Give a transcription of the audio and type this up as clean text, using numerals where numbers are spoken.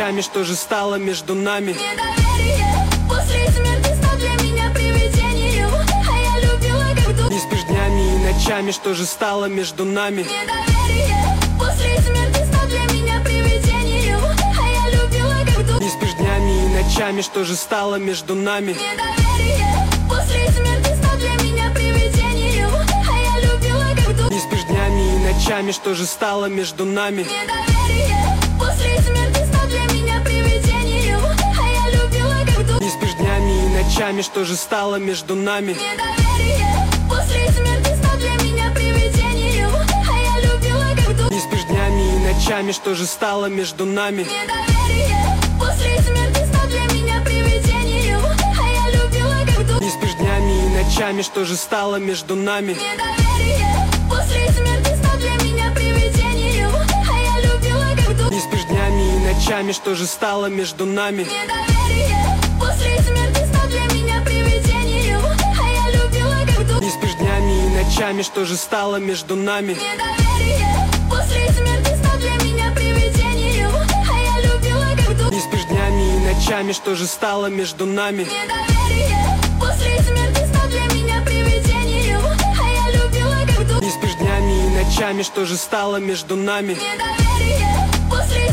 ночами, что же стало между нами? Недоверие после смерти стал для меня привидением, а я любила как дух. Не спишь днями и ночами, что же стало между нами? Недоверие после смерти стал для меня привидением, а я любила как дух. Не спишь днями и ночами, что же стало между нами? Недоверие после смерти стал для меня привидением, а я любила как дух. Не спишь днями и ночами, что же стало между нами? Недоверие после смерти стал для меня привидением, а я любила как дух. Не спишь днями и ночами, что же стало между нами? Недоверие после смерти стал для меня привидением, а я любила как дух. Не спишь днями и ночами, что же стало между нами? Недоверие после смерти стал для меня привидением, а я любила как дух. Не спишь днями и ночами, что же стало между нами? Недоверие после смерти стал для меня привидением, а я любила как дух. Не спишь днями и ночами, что же стало между нами? Недоверие после смерти стал для меня привидением, а я любила как дух. Не спишь днями и ночами, что же стало между нами? Недоверие после смерти стал для меня привидением, а я любила как дух. Не спишь днями и ночами, что же стало между нами? Недоверие после смерти стал для меня привидением, а я любила как дух. Не спишь днями и ночами, что же стало между нами? Недоверие после